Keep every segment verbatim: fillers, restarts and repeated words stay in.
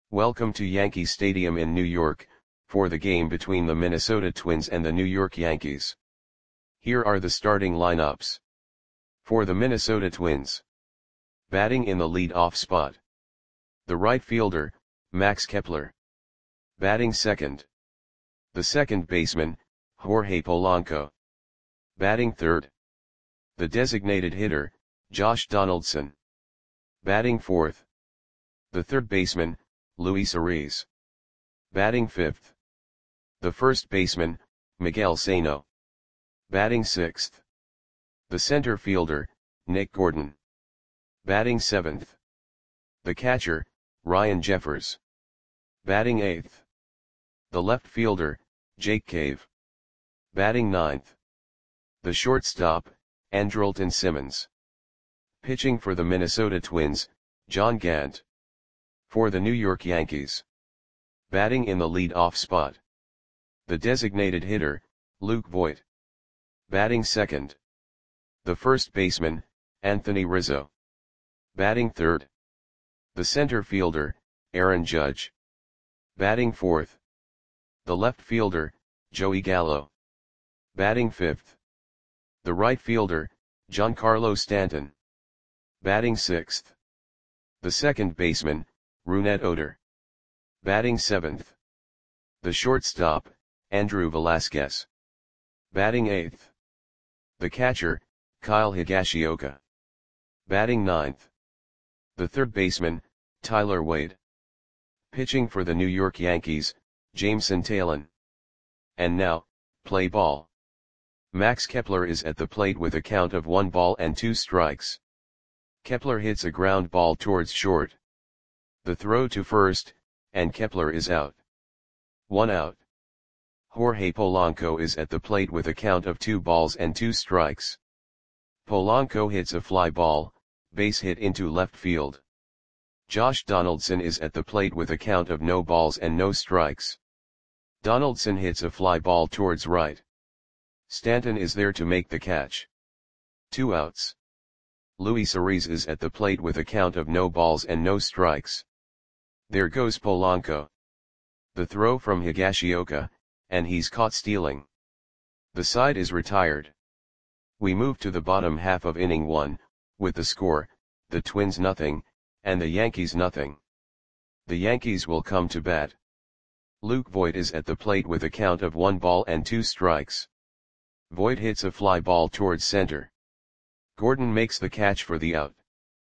Welcome to Yankee Stadium in New York, for the game between the Minnesota Twins and the New York Yankees. Here are the starting lineups. For the Minnesota Twins. Batting in the lead-off spot. The right fielder, Max Kepler. Batting second. The second baseman, Jorge Polanco. Batting third. The designated hitter, Josh Donaldson. Batting fourth. The third baseman, Luis Arraez. Batting fifth. The first baseman, Miguel Sano. Batting sixth. The center fielder, Nick Gordon. Batting seventh. The catcher, Ryan Jeffers. Batting eighth. The left fielder, Jake Cave. Batting ninth. The shortstop, Andrelton Simmons. Pitching for the Minnesota Twins, John Gant. For the New York Yankees. Batting in the lead-off spot. The designated hitter, Luke Voit. Batting second. The first baseman, Anthony Rizzo. Batting third. The center fielder, Aaron Judge. Batting fourth. The left fielder, Joey Gallo. Batting fifth. The right fielder, Giancarlo Stanton. Batting sixth. The second baseman, Rougned Odor. Batting seventh. The shortstop, Andrew Velazquez. Batting eighth. The catcher, Kyle Higashioka. Batting ninth. The third baseman, Tyler Wade. Pitching for the New York Yankees, Jameson Taillon. And now, play ball. Max Kepler is at the plate with a count of one ball and two strikes. Kepler hits a ground ball towards short. The throw to first, and Kepler is out. One out. Jorge Polanco is at the plate with a count of two balls and two strikes. Polanco hits a fly ball, base hit into left field. Josh Donaldson is at the plate with a count of no balls and no strikes. Donaldson hits a fly ball towards right. Stanton is there to make the catch. Two outs. Luis Arraez is at the plate with a count of no balls and no strikes. There goes Polanco. The throw from Higashioka, and he's caught stealing. The side is retired. We move to the bottom half of inning one, with the score, the Twins nothing, and the Yankees nothing. The Yankees will come to bat. Luke Voit is at the plate with a count of one ball and two strikes. Voit hits a fly ball towards center. Gordon makes the catch for the out.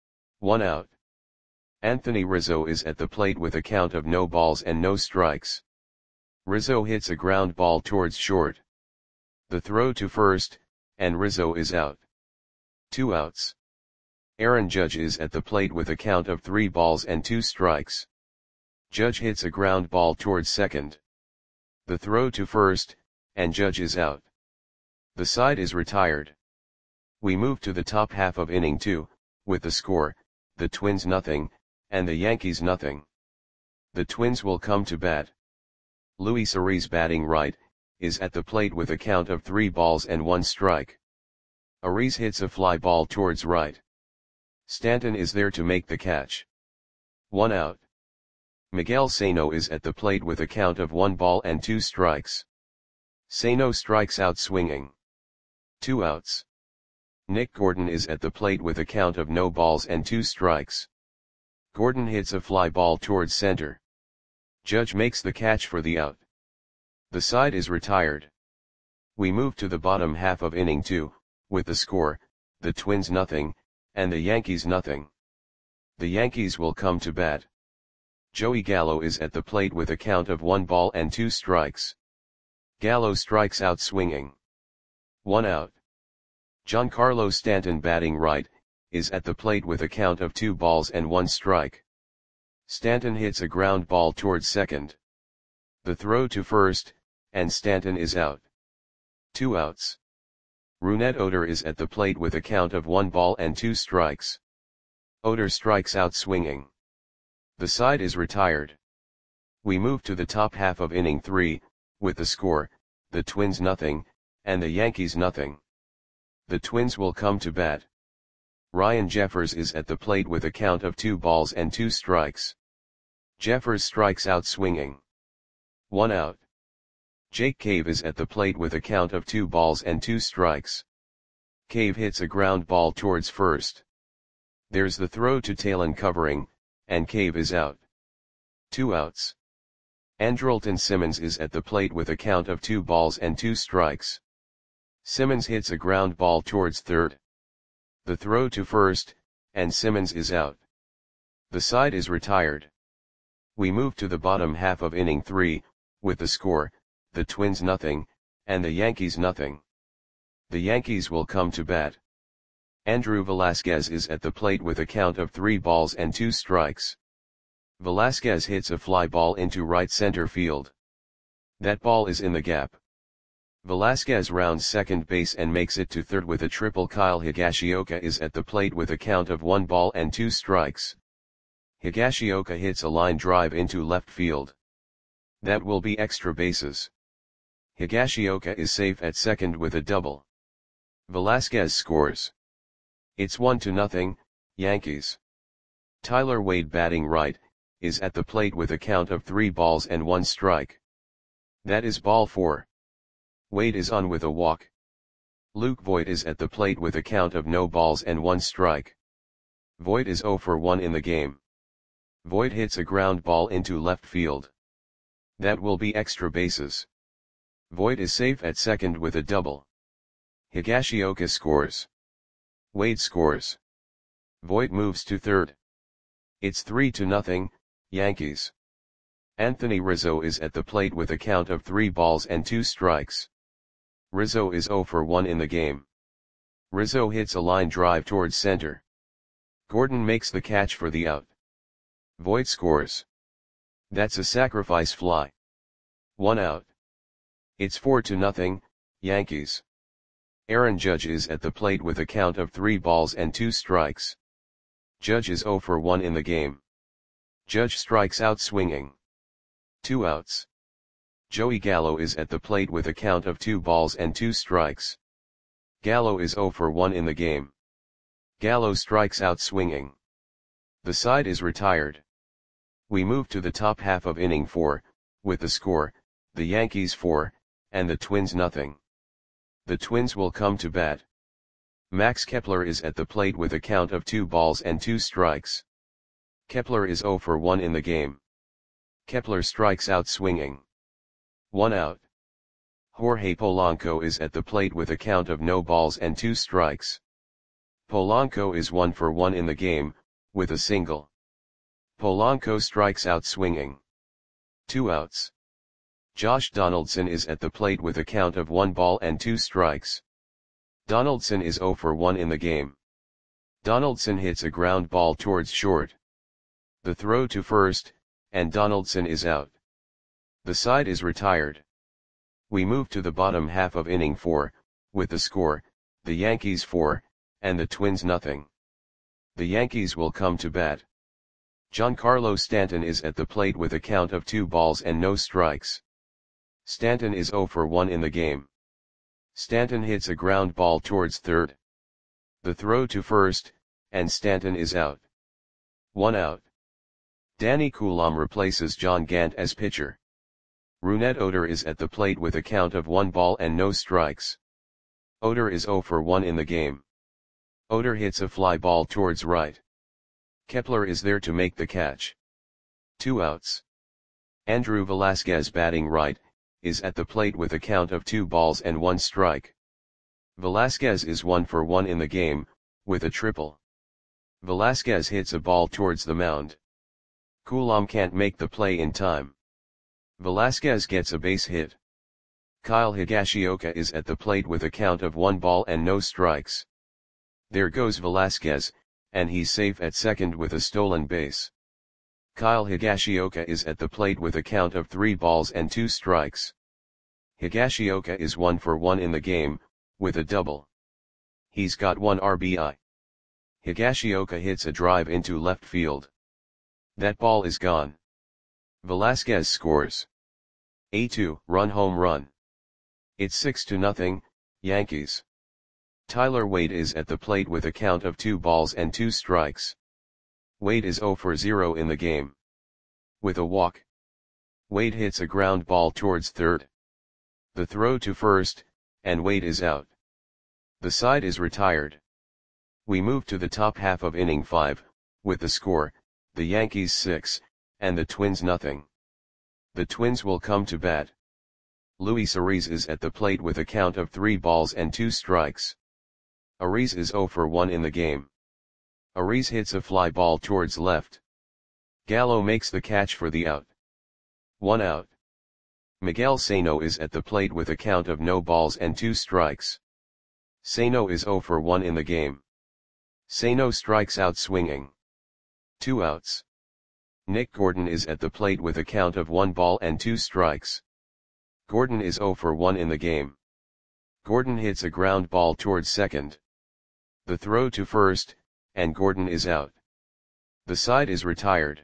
One out. Anthony Rizzo is at the plate with a count of no balls and no strikes. Rizzo hits a ground ball towards short. The throw to first, and Rizzo is out. Two outs. Aaron Judge is at the plate with a count of three balls and two strikes. Judge hits a ground ball towards second. The throw to first, and Judge is out. The side is retired. We move to the top half of inning two, with the score, the Twins nothing, and the Yankees nothing. The Twins will come to bat. Luis Arraez batting right, is at the plate with a count of three balls and one strike. Arraez hits a fly ball towards right. Stanton is there to make the catch. One out. Miguel Sano is at the plate with a count of one ball and two strikes. Sano strikes out swinging. Two outs. Nick Gordon is at the plate with a count of no balls and two strikes. Gordon hits a fly ball towards center. Judge makes the catch for the out. The side is retired. We move to the bottom half of inning two, with the score, the Twins nothing, and the Yankees nothing. The Yankees will come to bat. Joey Gallo is at the plate with a count of one ball and two strikes. Gallo strikes out swinging. One out. Giancarlo Stanton batting right, is at the plate with a count of two balls and one strike. Stanton hits a ground ball towards second. The throw to first, and Stanton is out. Two outs. Rougned Odor is at the plate with a count of one ball and two strikes. Odor strikes out swinging. The side is retired. We move to the top half of inning three, with the score, the Twins nothing, and the Yankees nothing. The Twins will come to bat. Ryan Jeffers is at the plate with a count of two balls and two strikes. Jeffers strikes out swinging. One out. Jake Cave is at the plate with a count of two balls and two strikes. Cave hits a ground ball towards first. There's the throw to Talon covering, and Cave is out. Two outs. Andrelton Simmons is at the plate with a count of two balls and two strikes. Simmons hits a ground ball towards third. The throw to first, and Simmons is out. The side is retired. We move to the bottom half of inning three, with the score, the Twins nothing, and the Yankees nothing. The Yankees will come to bat. Andrew Velasquez is at the plate with a count of three balls and two strikes. Velasquez hits a fly ball into right center field. That ball is in the gap. Velasquez rounds second base and makes it to third with a triple. Kyle Higashioka is at the plate with a count of one ball and two strikes. Higashioka hits a line drive into left field. That will be extra bases. Higashioka is safe at second with a double. Velasquez scores. It's one to nothing, Yankees. Tyler Wade, batting right, is at the plate with a count of three balls and one strike. That is ball four. Wade is on with a walk. Luke Voit is at the plate with a count of no balls and one strike. Voit is zero for one in the game. Voit hits a ground ball into left field. That will be extra bases. Voit is safe at second with a double. Higashioka scores. Wade scores. Voit moves to third. It's three to nothing, Yankees. Anthony Rizzo is at the plate with a count of three balls and two strikes. Rizzo is zero for one in the game. Rizzo hits a line drive towards center. Gordon makes the catch for the out. Voit scores. That's a sacrifice fly. One out. It's four to nothing, Yankees. Aaron Judge is at the plate with a count of three balls and two strikes. Judge is zero for one in the game. Judge strikes out swinging. Two outs. Joey Gallo is at the plate with a count of two balls and two strikes. Gallo is zero for one in the game. Gallo strikes out swinging. The side is retired. We move to the top half of inning four, with the score, the Yankees four, and the Twins nothing. The Twins will come to bat. Max Kepler is at the plate with a count of two balls and two strikes. Kepler is zero for one in the game. Kepler strikes out swinging. One out. Jorge Polanco is at the plate with a count of no balls and two strikes. Polanco is one for one in the game, with a single. Polanco strikes out swinging. Two outs. Josh Donaldson is at the plate with a count of one ball and two strikes. Donaldson is zero for one in the game. Donaldson hits a ground ball towards short. The throw to first, and Donaldson is out. The side is retired. We move to the bottom half of inning four, with the score, the Yankees four, and the Twins nothing. The Yankees will come to bat. Giancarlo Stanton is at the plate with a count of two balls and no strikes. Stanton is zero for one in the game. Stanton hits a ground ball towards third. The throw to first, and Stanton is out. One out. Danny Coulombe replaces John Gant as pitcher. Rougned Odor is at the plate with a count of one ball and no strikes. Odor is zero for one in the game. Odor hits a fly ball towards right. Kepler is there to make the catch. Two outs. Andrew Velasquez, batting right, is at the plate with a count of two balls and one strike. Velasquez is one for one in the game, with a triple. Velasquez hits a ball towards the mound. Coulombe can't make the play in time. Velasquez gets a base hit. Kyle Higashioka is at the plate with a count of one ball and no strikes. There goes Velasquez, and he's safe at second with a stolen base. Kyle Higashioka is at the plate with a count of three balls and two strikes. Higashioka is one for one in the game, with a double. He's got one R B I. Higashioka hits a drive into left field. That ball is gone. Velasquez scores. A two-run home run. It's six to nothing, Yankees. Tyler Wade is at the plate with a count of two balls and two strikes. Wade is zero for zero in the game. with a walk. Wade hits a ground ball towards third. The throw to first, and Wade is out. The side is retired. We move to the top half of inning five, with the score, the Yankees six, and the Twins nothing. The Twins will come to bat. Luis Ariz is at the plate with a count of three balls and two strikes. Ariz is oh for one in the game. Ariz hits a fly ball towards left. Gallo makes the catch for the out. One out. Miguel Sano is at the plate with a count of no balls and two strikes. Sano is oh for one in the game. Sano strikes out swinging. Two outs. Nick Gordon is at the plate with a count of one ball and two strikes. Gordon is oh for one in the game. Gordon hits a ground ball towards second. The throw to first, and Gordon is out. The side is retired.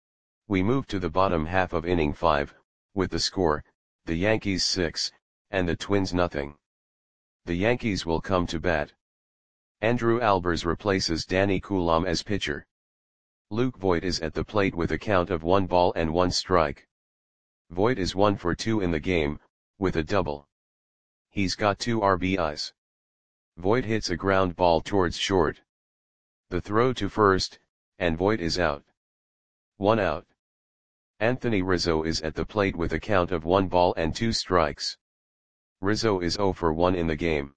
We move to the bottom half of inning five, with the score, the Yankees six, and the Twins nothing. The Yankees will come to bat. Andrew Albers replaces Danny Coulombe as pitcher. Luke Voit is at the plate with a count of one ball and one strike. Voit is one for two in the game, with a double. He's got two R B Is. Voit hits a ground ball towards short. The throw to first, and Voit is out. One out. Anthony Rizzo is at the plate with a count of one ball and two strikes. Rizzo is oh for one in the game.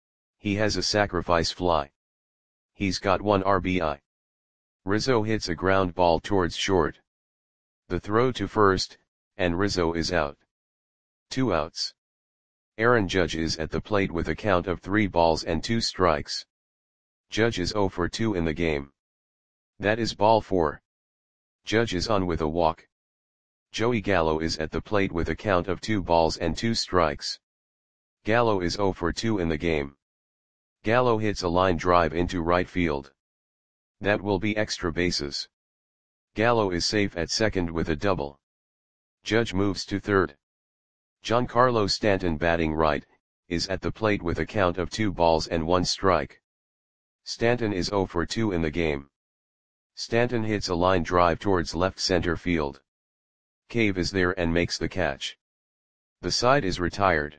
He has a sacrifice fly. He's got one R B I. Rizzo hits a ground ball towards short. The throw to first, and Rizzo is out. Two outs. Aaron Judge is at the plate with a count of three balls and two strikes. Judge is oh for two in the game. That is ball four. Judge is on with a walk. Joey Gallo is at the plate with a count of two balls and two strikes. Gallo is oh for two in the game. Gallo hits a line drive into right field. That will be extra bases. Gallo is safe at second with a double. Judge moves to third. Giancarlo Stanton, batting right, is at the plate with a count of two balls and one strike. Stanton is oh for two in the game. Stanton hits a line drive towards left center field. Cave is there and makes the catch. The side is retired.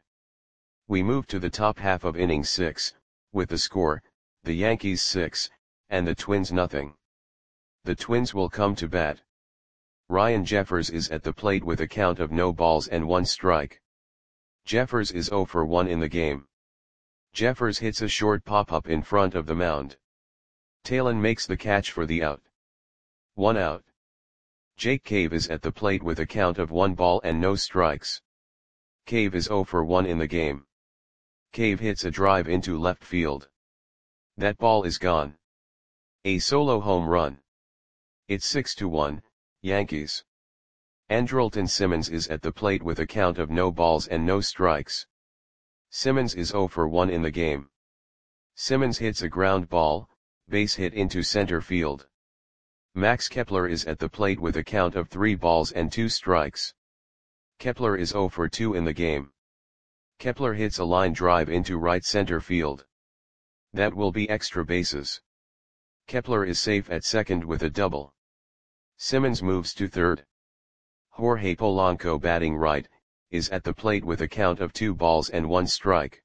We move to the top half of inning six, with the score, the Yankees six, and the Twins nothing. The Twins will come to bat. Ryan Jeffers is at the plate with a count of no balls and one strike. Jeffers is oh for one in the game. Jeffers hits a short pop-up in front of the mound. Talon makes the catch for the out. One out. Jake Cave is at the plate with a count of one ball and no strikes. Cave is oh for one in the game. Cave hits a drive into left field. That ball is gone. A solo home run. It's six to one, Yankees. Andrelton Simmons is at the plate with a count of no balls and no strikes. Simmons is oh for one in the game. Simmons hits a ground ball, base hit into center field. Max Kepler is at the plate with a count of three balls and two strikes. Kepler is oh for two in the game. Kepler hits a line drive into right center field. That will be extra bases. Kepler is safe at second with a double. Simmons moves to third. Jorge Polanco, batting right, is at the plate with a count of two balls and one strike.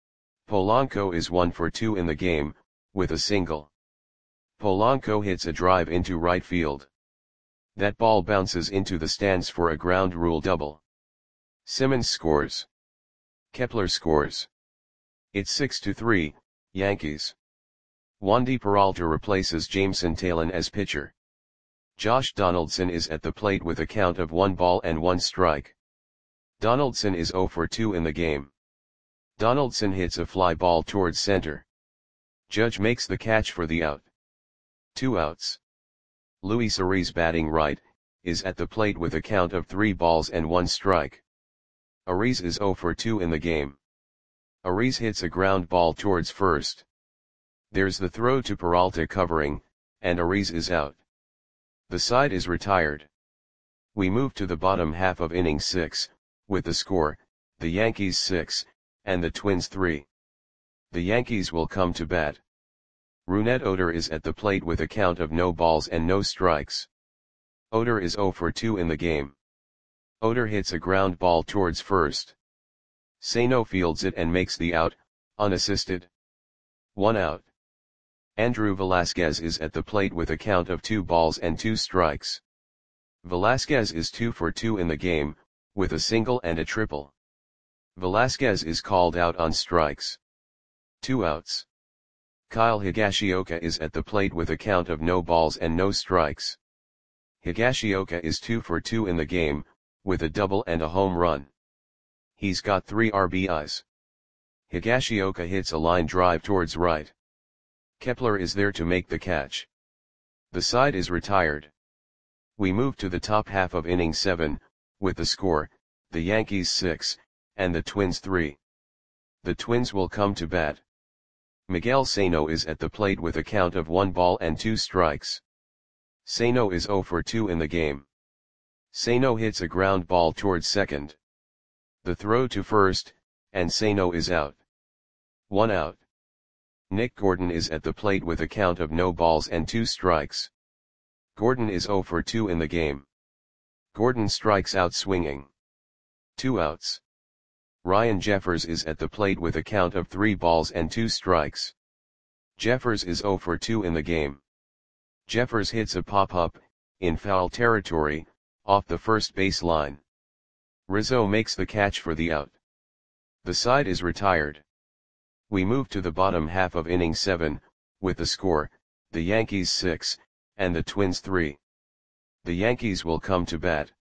Polanco is one for two in the game, with a single. Polanco hits a drive into right field. That ball bounces into the stands for a ground rule double. Simmons scores. Kepler scores. It's six to three, Yankees. Wandy Peralta replaces Jameson Talon as pitcher. Josh Donaldson is at the plate with a count of one ball and one strike. Donaldson is oh for two in the game. Donaldson hits a fly ball towards center. Judge makes the catch for the out. Two outs. Luis Ariz, batting right, is at the plate with a count of three balls and one strike. Ariz is oh for two in the game. Ariz hits a ground ball towards first. There's the throw to Peralta covering, and Ariz is out. The side is retired. We move to the bottom half of inning six, with the score, the Yankees six, and the Twins three. The Yankees will come to bat. Rougned Odor is at the plate with a count of no balls and no strikes. Oder is zero for two in the game. Oder hits a ground ball towards first. Sano fields it and makes the out, unassisted. One out. Andrew Velasquez is at the plate with a count of two balls and two strikes. Velasquez is two for two in the game, with a single and a triple. Velasquez is called out on strikes. Two outs. Kyle Higashioka is at the plate with a count of no balls and no strikes. Higashioka is two for two in the game, with a double and a home run. He's got three R B Is. Higashioka hits a line drive towards right. Kepler is there to make the catch. The side is retired. We move to the top half of inning seven, with the score, the Yankees six, and the Twins three. The Twins will come to bat. Miguel Sano is at the plate with a count of one ball and two strikes. Sano is zero for two in the game. Sano hits a ground ball towards second. The throw to first, and Sano is out. One out. Nick Gordon is at the plate with a count of no balls and two strikes. Gordon is zero for two in the game. Gordon strikes out swinging. Two outs. Ryan Jeffers is at the plate with a count of three balls and two strikes. Jeffers is zero for two in the game. Jeffers hits a pop-up, in foul territory, off the first base line. Rizzo makes the catch for the out. The side is retired. We move to the bottom half of inning seven, with the score, the Yankees six, and the Twins three. The Yankees will come to bat.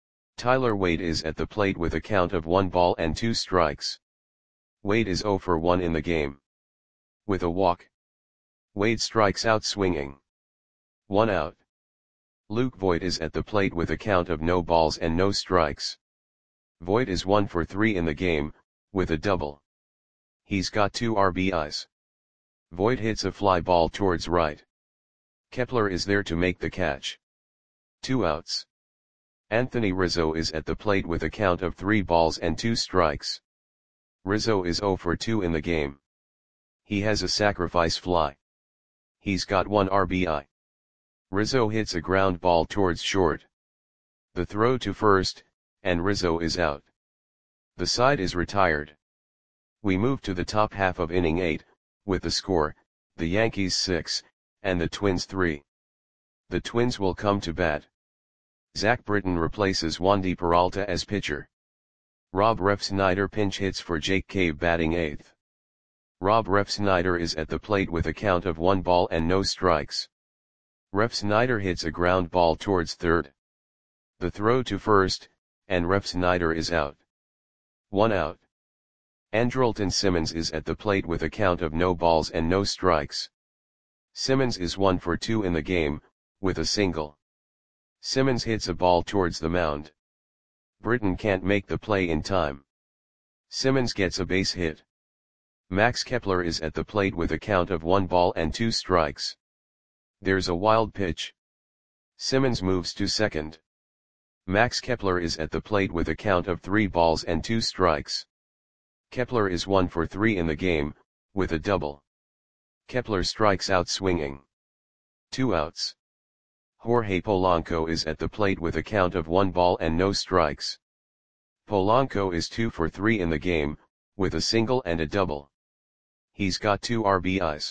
Tyler Wade is at the plate with a count of one ball and two strikes. Wade is zero for one in the game. With a walk. Wade strikes out swinging. One out. Luke Voit is at the plate with a count of no balls and no strikes. Voit is one for three in the game, with a double. He's got two R B Is. Voit hits a fly ball towards right. Kepler is there to make the catch. Two outs. Anthony Rizzo is at the plate with a count of three balls and two strikes. Rizzo is zero for two in the game. He has a sacrifice fly. He's got one R B I. Rizzo hits a ground ball towards short. The throw to first, and Rizzo is out. The side is retired. We move to the top half of inning eight, with the score, the Yankees six, and the Twins three. The Twins will come to bat. Zach Britton replaces Wandy Peralta as pitcher. Rob Refsnyder pinch hits for Jake Cave batting eighth. Rob Refsnyder is at the plate with a count of one ball and no strikes. Refsnyder hits a ground ball towards third. The throw to first, and Refsnyder is out. One out. Andrelton Simmons is at the plate with a count of no balls and no strikes. Simmons is one for two in the game, with a single. Simmons hits a ball towards the mound. Britton can't make the play in time. Simmons gets a base hit. Max Kepler is at the plate with a count of one ball and two strikes. There's a wild pitch. Simmons moves to second. Max Kepler is at the plate with a count of three balls and two strikes. Kepler is one for three in the game, with a double. Kepler strikes out swinging. Two outs. Jorge Polanco is at the plate with a count of one ball and no strikes. Polanco is two for three in the game, with a single and a double. He's got two R B Is.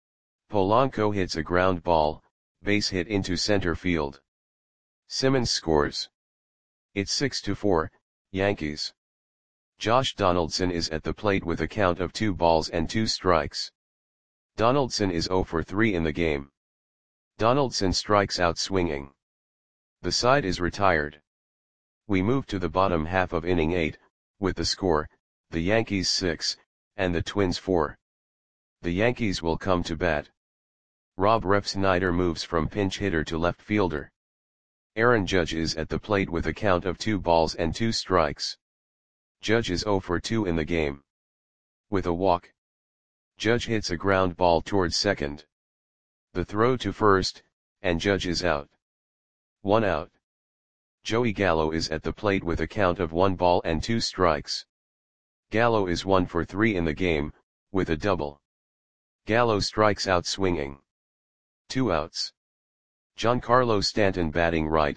Polanco hits a ground ball, base hit into center field. Simmons scores. It's six to four, Yankees. Josh Donaldson is at the plate with a count of two balls and two strikes. Donaldson is zero for three in the game. Donaldson strikes out swinging. The side is retired. We move to the bottom half of inning eight, with the score, the Yankees six, and the Twins four. The Yankees will come to bat. Rob Refsnyder moves from pinch hitter to left fielder. Aaron Judge is at the plate with a count of two balls and two strikes. Judge is zero for two in the game. With a walk. Judge hits a ground ball towards second. The throw to first, and Judge is out. One out. Joey Gallo is at the plate with a count of one ball and two strikes. Gallo is one for three in the game, with a double. Gallo strikes out swinging. Two outs. Giancarlo Stanton batting right,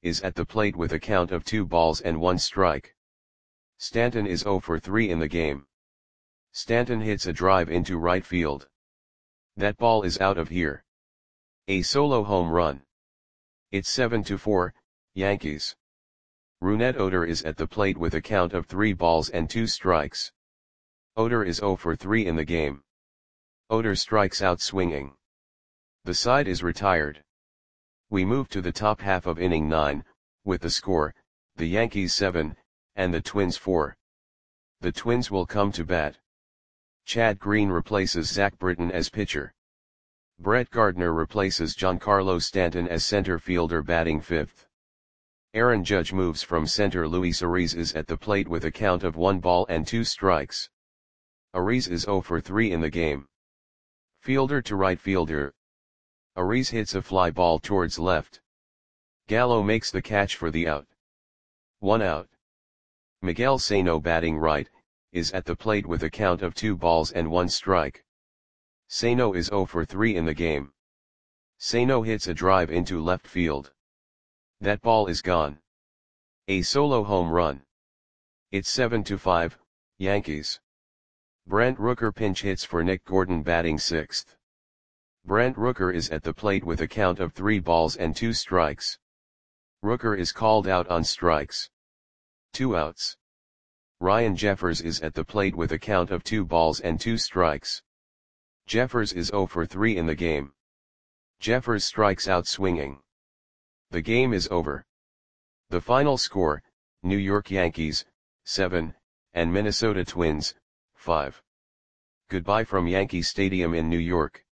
is at the plate with a count of two balls and one strike. Stanton is zero for three in the game. Stanton hits a drive into right field. That ball is out of here. A solo home run. It's seven to four, Yankees. Rougned Odor is at the plate with a count of three balls and two strikes. Odor is zero for three in the game. Odor strikes out swinging. The side is retired. We move to the top half of inning nine, with the score, the Yankees seven, and the Twins four. The Twins will come to bat. Chad Green replaces Zach Britton as pitcher. Brett Gardner replaces Giancarlo Stanton as center fielder batting fifth. Aaron Judge moves from center. Luis Ariz is at the plate with a count of one ball and two strikes. Ariz is zero for three in the game. Fielder to right fielder. Ariz hits a fly ball towards left. Gallo makes the catch for the out. One out. Miguel Sano, batting right, is at the plate with a count of two balls and one strike. Sano is zero for three in the game. Sano hits a drive into left field. That ball is gone. A solo home run. It's seven to five, Yankees. Brent Rooker pinch hits for Nick Gordon batting sixth. Brent Rooker is at the plate with a count of three balls and two strikes. Rooker is called out on strikes. Two outs. Ryan Jeffers is at the plate with a count of two balls and two strikes. Jeffers is zero for three in the game. Jeffers strikes out swinging. The game is over. The final score, New York Yankees, seven, and Minnesota Twins, five. Goodbye from Yankee Stadium in New York.